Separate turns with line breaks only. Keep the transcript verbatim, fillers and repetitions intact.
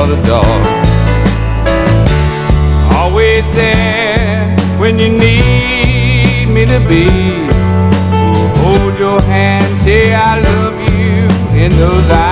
the dog. Always there when you need me to be. Hold your hand, say I love you in those